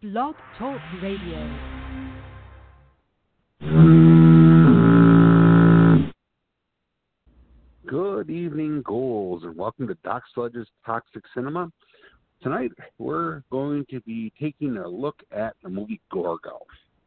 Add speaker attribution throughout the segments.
Speaker 1: Blog Talk Radio.
Speaker 2: Good evening, ghouls, and welcome to Doc Sludge's Toxic Cinema. Tonight, we're going to be taking a look at the movie Gorgo.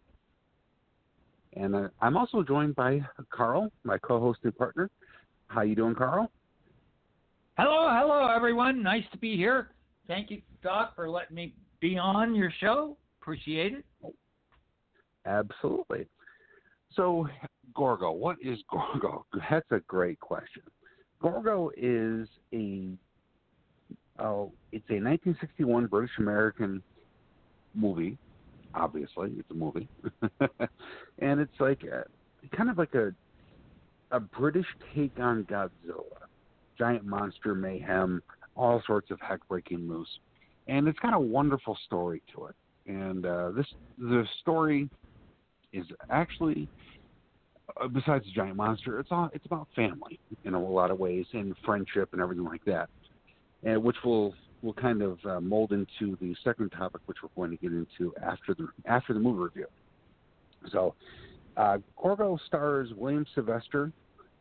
Speaker 2: And I'm also joined by Carl, my co-host and partner. How you doing, Carl?
Speaker 3: Hello, everyone. Nice to be here. Thank you, Doc, for letting me be on your show. Appreciate it.
Speaker 2: Absolutely. So, Gorgo, what is Gorgo? That's a great question. Gorgo is it's a 1961 British American movie. Obviously, it's a movie, and it's like kind of like a British take on Godzilla, giant monster mayhem, all sorts of heck-breaking moves, and it's got a wonderful story to it. And the story is actually, besides the giant monster, it's about family in a lot of ways, and friendship and everything like that, and which will kind of mold into the second topic, which we're going to get into after the movie review. So, Gorgo stars William Sylvester,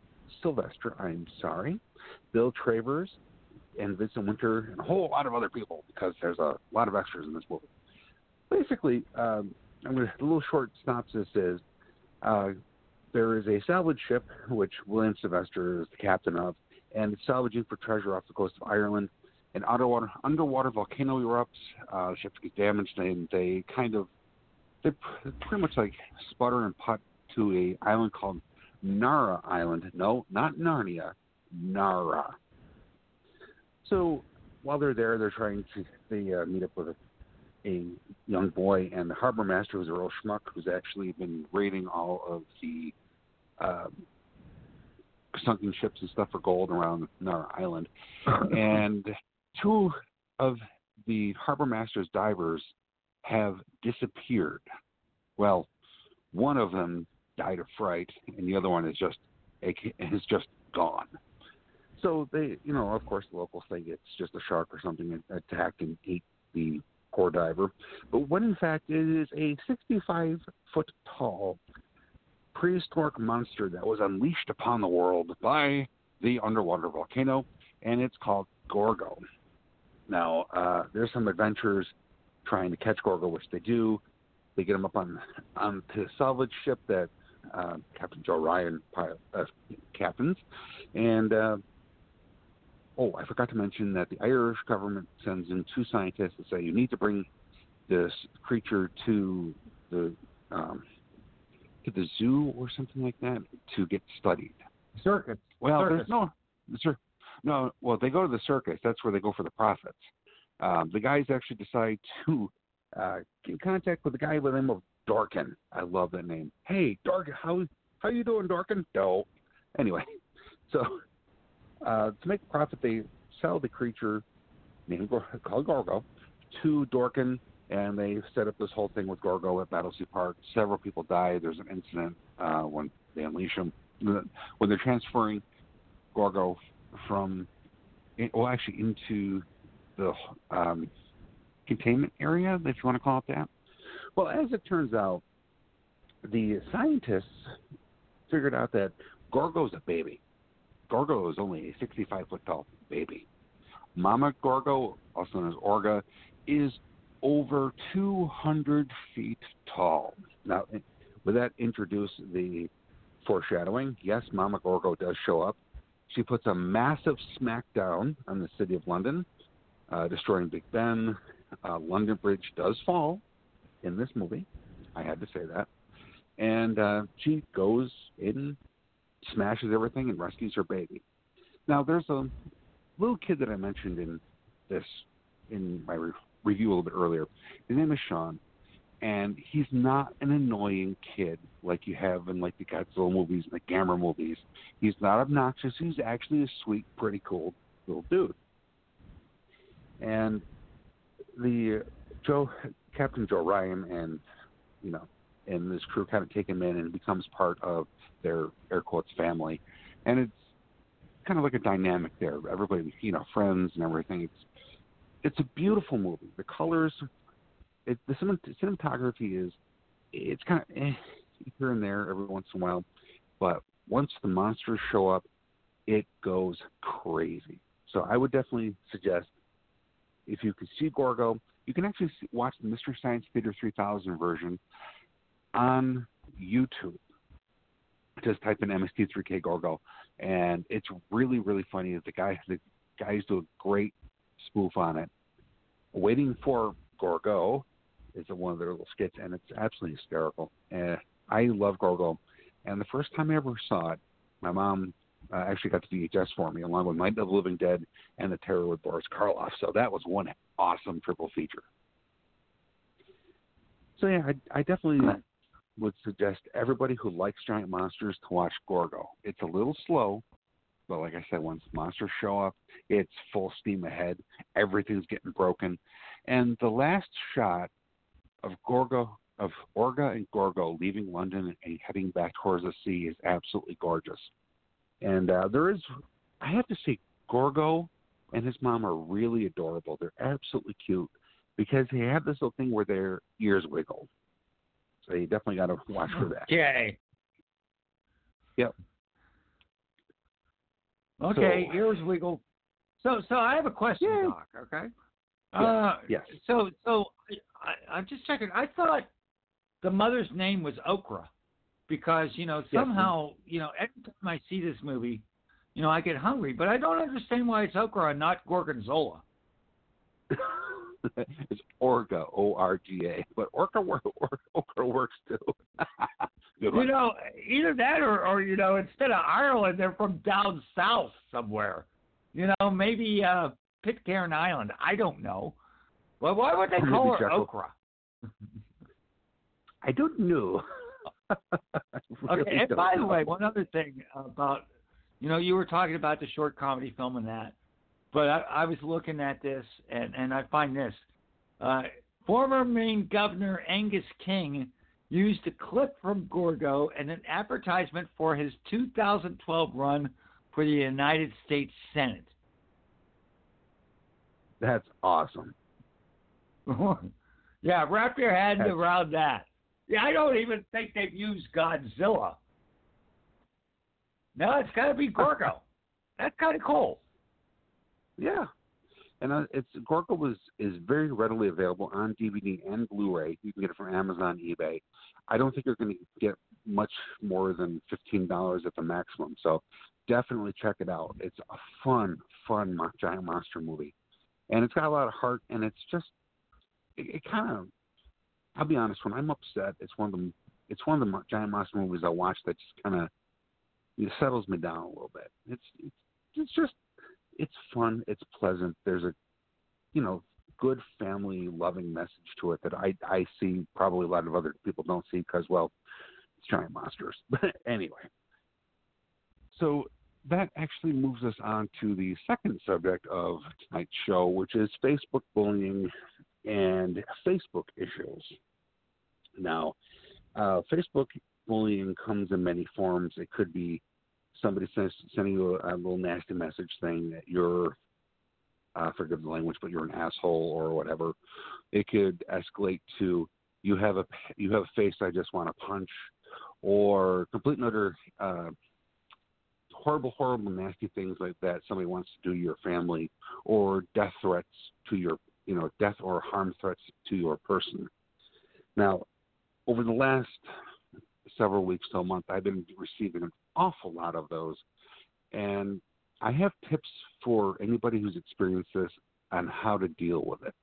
Speaker 2: Bill Travers, and Vincent Winter, and a whole lot of other people, because there's a lot of extras in this movie. Basically, a little short synopsis is, there is a salvage ship, which William Sylvester is the captain of, and it's salvaging for treasure off the coast of Ireland. An underwater volcano erupts, the ship gets damaged, and they pretty much like sputter and putt to a island called Nara Island. No, not Narnia, Nara. So while they're there, they meet up with a young boy and the harbor master, who's a real schmuck, who's actually been raiding all of the sunken ships and stuff for gold around Nara Island. And two of the harbor master's divers have disappeared. Well, one of them died of fright, and the other one is just gone. So they, of course, the locals think it's just a shark or something that attacked and ate the poor diver. But when in fact it is a 65-foot tall prehistoric monster that was unleashed upon the world by the underwater volcano, and it's called Gorgo. Now, there's some adventurers trying to catch Gorgo, which they do. They get him up onto the salvage ship that Captain Joe Ryan captains. And, I forgot to mention that the Irish government sends in two scientists to say, you need to bring this creature to the zoo or something like that to get studied.
Speaker 3: Circus.
Speaker 2: Well,
Speaker 3: circus.
Speaker 2: No. Well, they go to the circus. That's where they go for the profits. The guys actually decide to get in contact with a guy by the name of Dorkin. I love that name. Hey, Dorkin, how you doing, Dorkin? No. Anyway, so to make a profit, they sell the creature called Gorgo to Dorkin, and they set up this whole thing with Gorgo at Battersea Park. Several people die. There's an incident when they unleash him. When they're transferring Gorgo into the containment area, if you want to call it that. Well, as it turns out, the scientists figured out that Gorgo's a baby. Gorgo is only a 65-foot tall baby. Mama Gorgo, also known as Orga, is over 200 feet tall. Now, would that introduce the foreshadowing? Yes, Mama Gorgo does show up. She puts a massive smackdown on the city of London, destroying Big Ben. London Bridge does fall in this movie. I had to say that. And she goes in, smashes everything, and rescues her baby. Now, there's a little kid that I mentioned in my review a little bit earlier. His name is Sean, and he's not an annoying kid like you have in like the Godzilla movies and the Gamera movies. He's not obnoxious. He's actually a sweet, pretty cool little dude. And the Captain Joe Ryan and this crew kind of take him in, and becomes part of their air quotes family. And it's kind of like a dynamic there. Everybody, friends and everything. It's a beautiful movie. The colors the cinematography is, it's kind of here and there every once in a while, but once the monsters show up, it goes crazy. So I would definitely suggest, if you can see Gorgo, you can actually watch the Mystery Science Theater 3000 version on YouTube. Just type in MST3K Gorgo, and it's really, really funny. The guys do a great spoof on it. Waiting for Gorgo is one of their little skits, and it's absolutely hysterical. I love Gorgo, and the first time I ever saw it, my mom actually got the VHS for me, along with Night of the Living Dead and The Terror with Boris Karloff. So that was one awesome triple feature. So yeah, I definitely would suggest everybody who likes giant monsters to watch Gorgo. It's a little slow, but like I said, once monsters show up, it's full steam ahead. Everything's getting broken. And the last shot of Orga and Gorgo leaving London and heading back towards the sea is absolutely gorgeous. And I have to say, Gorgo and his mom are really adorable. They're absolutely cute because they have this little thing where their ears wiggle. So you definitely got to watch for that.
Speaker 3: Okay.
Speaker 2: Yep.
Speaker 3: Okay, ears wiggle. So I have a question,
Speaker 2: Yeah.
Speaker 3: Doc. Okay.
Speaker 2: Yes.
Speaker 3: So I'm just checking. I thought the mother's name was Okra, because somehow every time I see this movie, I get hungry, but I don't understand why it's Okra and not Gorgonzola.
Speaker 2: It's Orga, O-R-G-A, but Okra works too. Good one.
Speaker 3: Either that or instead of Ireland, they're from down south somewhere. Maybe Pitcairn Island. I don't know. Well, why would they call her Okra?
Speaker 2: I don't know.
Speaker 3: Okay, and by the way, one other thing about, you were talking about the short comedy film and that, but I was looking at this, and I find this. Former Maine Governor Angus King used a clip from Gorgo in an advertisement for his 2012 run for the United States Senate.
Speaker 2: That's awesome.
Speaker 3: Yeah, wrap your head around that. Yeah, I don't even think they've used Godzilla. No, it's got to be Gorgo. That's kind of cool.
Speaker 2: Yeah, and Gorgo is very readily available on DVD and Blu-ray. You can get it from Amazon, eBay. I don't think you're going to get much more than $15 at the maximum. So definitely check it out. It's a fun giant monster movie, and it's got a lot of heart. And it's just it kind of. I'll be honest. When I'm upset, it's one of the giant monster movies I watch that just kind of settles me down a little bit. It's fun. It's pleasant. There's a, good family loving message to it that I see probably a lot of other people don't see because, well, it's giant monsters. But anyway, so that actually moves us on to the second subject of tonight's show, which is Facebook bullying and Facebook issues. Now, Facebook bullying comes in many forms. It could be somebody sending you a little nasty message saying that you're, forgive the language, but you're an asshole or whatever. It could escalate to you have a face I just want to punch, or complete and utter horrible, nasty things like that somebody wants to do to your family, or death threats to your, death or harm threats to your person. Now, over the last several weeks to a month, I've been receiving an awful lot of those, and I have tips for anybody who's experienced this on how to deal with it.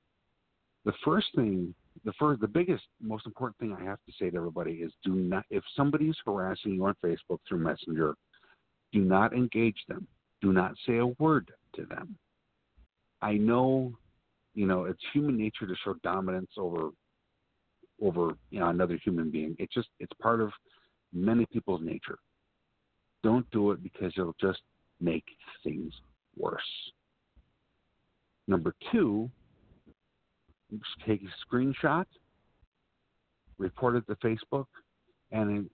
Speaker 2: The biggest, most important thing I have to say to everybody is do not, if somebody's harassing you on Facebook through Messenger, do not engage them. Do not say a word to them. I know, it's human nature to show dominance over another human being. It's part of many people's nature. Don't do it because it'll just make things worse. Number 2, just take a screenshot, report it to Facebook, and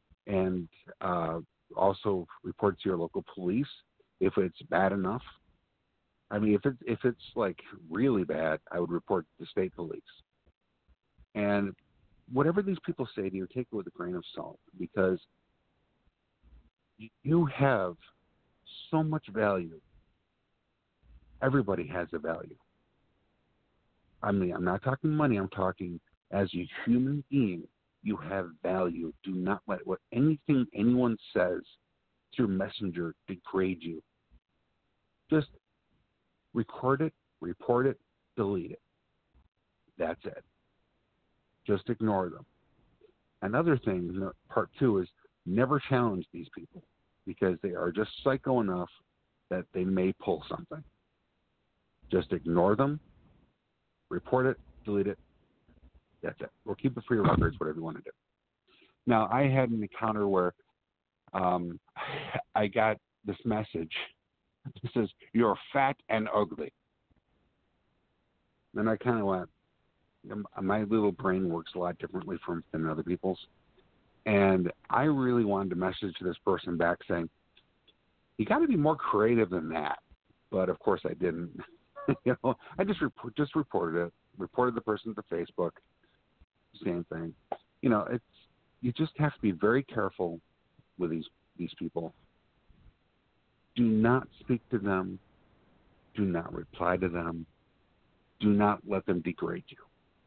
Speaker 2: also report it to your local police if it's bad enough. I mean, if it's like really bad, I would report it to the state police. And whatever these people say to you, take it with a grain of salt, because you have so much value. Everybody has a value. I mean, I'm not talking money. I'm talking as a human being, you have value. Do not let what anything anyone says through Messenger degrade you. Just record it, report it, delete it. That's it. Just ignore them. Another thing, part two, is never challenge these people, because they are just psycho enough that they may pull something. Just ignore them, report it, delete it. That's it. Or keep it for your records, whatever you want to do. Now, I had an encounter where I got this message. It says, "You're fat and ugly." And I kind of went, my little brain works a lot differently than other people's. And I really wanted to message this person back saying, you got to be more creative than that. But, of course, I didn't. I just reported it, reported the person to Facebook. Same thing. You just have to be very careful with these people. Do not speak to them. Do not reply to them. Do not let them degrade you.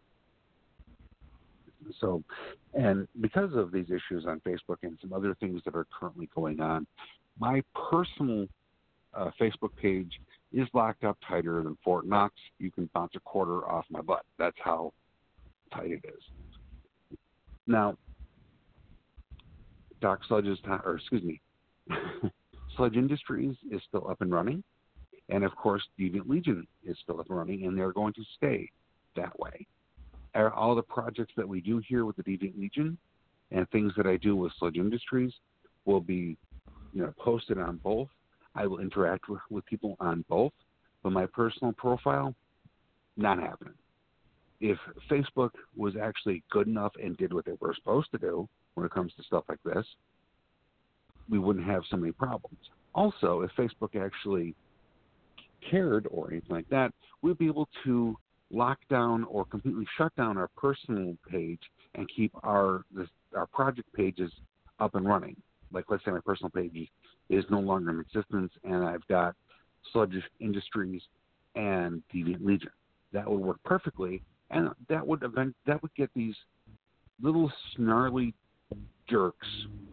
Speaker 2: So, and because of these issues on Facebook and some other things that are currently going on, my personal Facebook page is locked up tighter than Fort Knox. You can bounce a quarter off my butt. That's how tight it is. Now, Sludge Industries is still up and running. And, of course, Deviant Legion is still up and running, and they're going to stay that way. All the projects that we do here with the Deviant Legion and things that I do with Sludge Industries will be posted on both. I will interact with people on both, but my personal profile, not happening. If Facebook was actually good enough and did what they were supposed to do when it comes to stuff like this, we wouldn't have so many problems. Also, if Facebook actually cared or anything like that, we'd be able to lock down or completely shut down our personal page and keep our project pages up and running. Like, let's say my personal page is no longer in existence, and I've got Sludge Industries and Deviant Legion. That would work perfectly, and that would get these little snarly jerks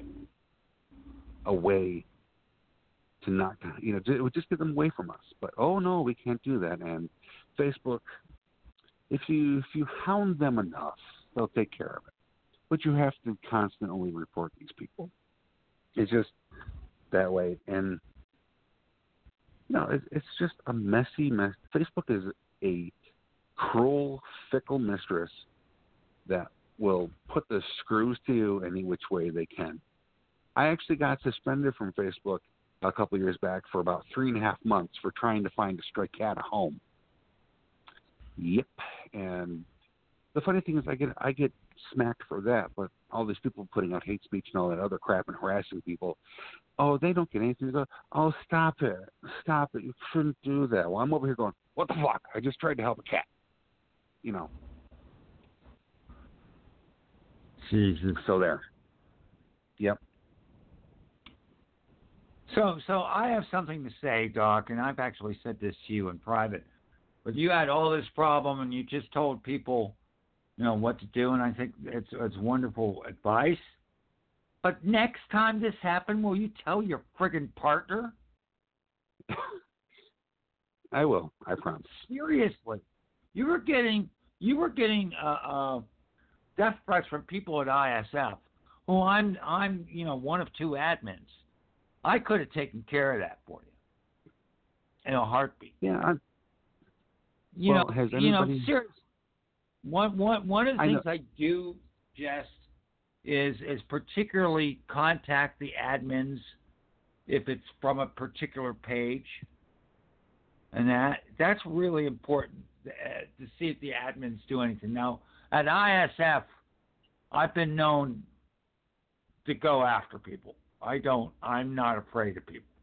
Speaker 2: away. To not, it would just get them away from us. But oh no, we can't do that. And Facebook, if you hound them enough, they'll take care of it. But you have to constantly report these people. It's just that way. And it's just a messy mess. Facebook is a cruel, fickle mistress that will put the screws to you any which way they can. I actually got suspended from Facebook a couple of years back for about 3.5 months for trying to find a stray cat a home. Yep. And the funny thing is I get smacked for that, but all these people putting out hate speech and all that other crap and harassing people, they don't get anything. They go, oh, stop it. You shouldn't do that. Well, I'm over here going, what the fuck? I just tried to help a cat.
Speaker 3: Jesus.
Speaker 2: So there. Yep.
Speaker 3: So I have something to say, Doc, and I've actually said this to you in private. But you had all this problem, and you just told people, what to do, and I think it's wonderful advice. But next time this happens, will you tell your friggin' partner?
Speaker 2: I will. I promise.
Speaker 3: Seriously, you were getting death threats from people at ISF. Well, I'm one of two admins. I could have taken care of that for you in a heartbeat.
Speaker 2: Yeah. Has anybody?
Speaker 3: Seriously. One of the things I do, Jess, is particularly contact the admins if it's from a particular page, and that's really important to see if the admins do anything. Now, at ISF, I've been known to go after people. I'm not afraid of people.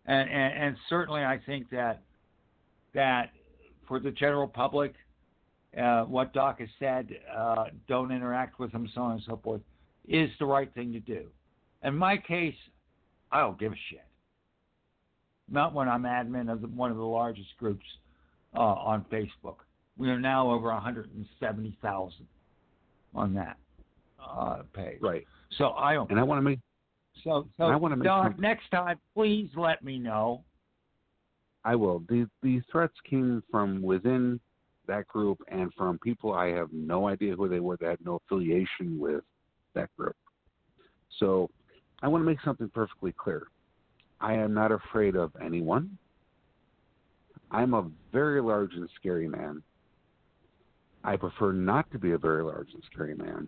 Speaker 3: And certainly I think that for the general public, what Doc has said, don't interact with them, so on and so forth, is the right thing to do. In my case, I don't give a shit. Not when I'm admin of one of the largest groups on Facebook. We are now over 170,000 on that page.
Speaker 2: Right.
Speaker 3: So I don't.
Speaker 2: And I want to make.
Speaker 3: So
Speaker 2: I want to make
Speaker 3: Doc, next time, please let me know.
Speaker 2: I will. These threats came from within that group and from people I have no idea who they were, that had no affiliation with that group. So I want to make something perfectly clear. I am not afraid of anyone. I'm a very large and scary man. I prefer not to be a very large and scary man.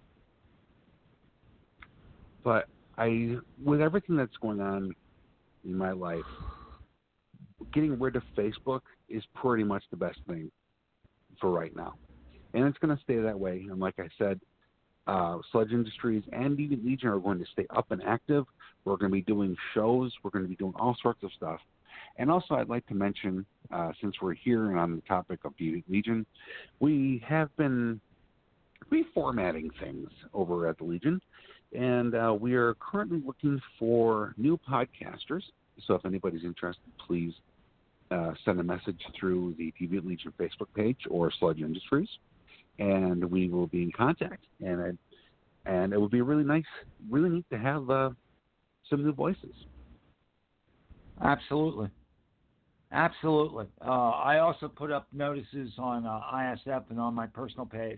Speaker 2: But with everything that's going on in my life, getting rid of Facebook is pretty much the best thing for right now. And it's going to stay that way. And like I said, Sludge Industries and Deviant Legion are going to stay up and active. We're going to be doing shows. We're going to be doing all sorts of stuff. And also, I'd like to mention, since we're here and on the topic of Deviant Legion, we have been reformatting things over at the Legion. And we are currently looking for new podcasters. So if anybody's interested, please send a message through the Deviant Legion Facebook page or Sludge Industries, and we will be in contact. And it would be really nice, really neat to have some new voices.
Speaker 3: Absolutely. Absolutely. I also put up notices on ISF and on my personal page.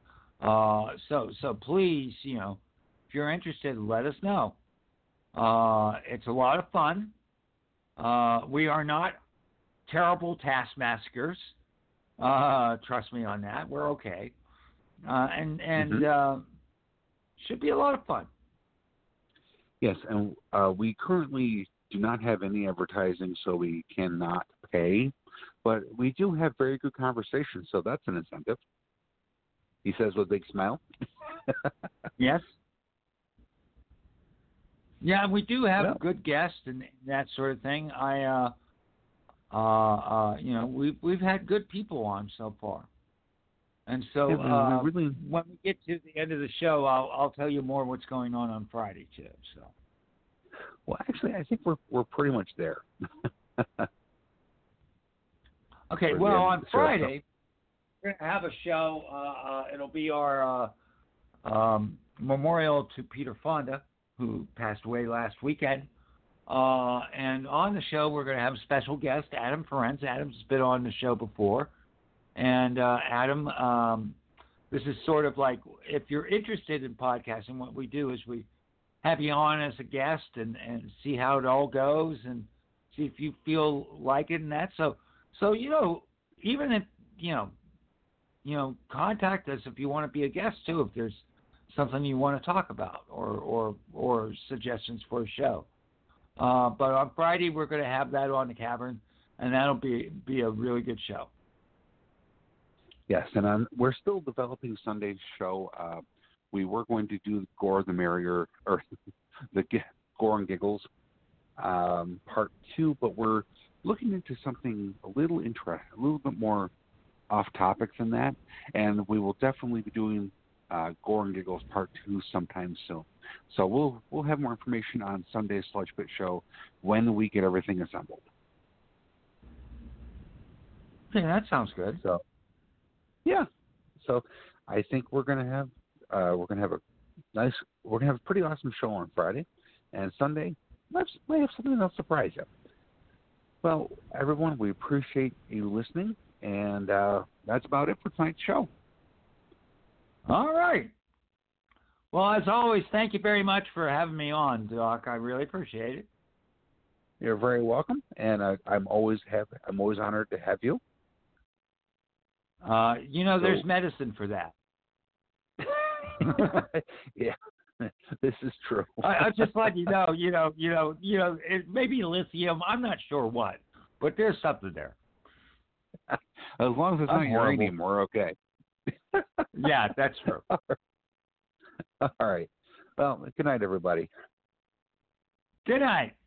Speaker 3: So please, if you're interested, let us know. It's a lot of fun. We are not terrible taskmasters. Trust me on that. We're okay. And should be a lot of fun.
Speaker 2: Yes, and we currently do not have any advertising, so we cannot pay. But we do have very good conversations, so that's an incentive. He says with a big smile.
Speaker 3: Yes. Yeah, we do have good guests and that sort of thing. We've had good people on so far, and so when we get to the end of the show, I'll tell you more what's going on Friday too. So,
Speaker 2: well, actually, I think we're pretty much there.
Speaker 3: Okay, well, on Friday we're gonna have a show. It'll be our memorial to Peter Fonda, who passed away last weekend. And on the show, we're going to have a special guest, Adam Ferenc. Adam's been on the show before. And Adam, this is sort of like, if you're interested in podcasting, what we do is we have you on as a guest and see how it all goes and see if you feel like it and that. So even if, contact us if you want to be a guest too, if there's something you want to talk about or suggestions for a show. But on Friday, we're going to have that on the Cavern, and that'll be a really good show.
Speaker 2: Yes, and we're still developing Sunday's show. We were going to do Gore the Merrier, or the Gore and Giggles part 2, but we're looking into something a little bit more off topic than that, and we will definitely be doing Gore and Giggles Part 2 sometime soon. So we'll have more information on Sunday's Sludge Pit show when we get everything assembled.
Speaker 3: Okay, that sounds good.
Speaker 2: So, yeah. So I think we're gonna have a pretty awesome show on Friday, and Sunday might have something else to surprise you. Well, everyone, we appreciate you listening, and that's about it for tonight's show.
Speaker 3: All right. Well, as always, thank you very much for having me on, Doc. I really appreciate it.
Speaker 2: You're very welcome, and I'm always honored to have you.
Speaker 3: There's medicine for that.
Speaker 2: Yeah, this is true.
Speaker 3: I just let you know. It may be lithium. I'm not sure what, but there's something there.
Speaker 2: As long as it's not uranium, we're okay.
Speaker 3: Yeah, that's true.
Speaker 2: All right. Well, good night, everybody.
Speaker 3: Good night.